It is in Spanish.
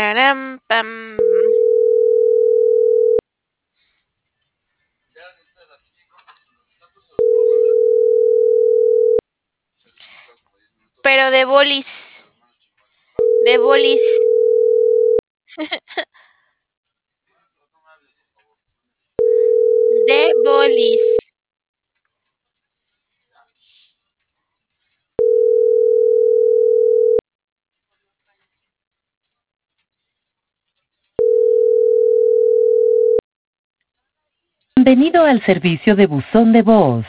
Pararam, pam. Pero de bolis. De bolis. De bolis. Bienvenido al servicio de buzón de voz.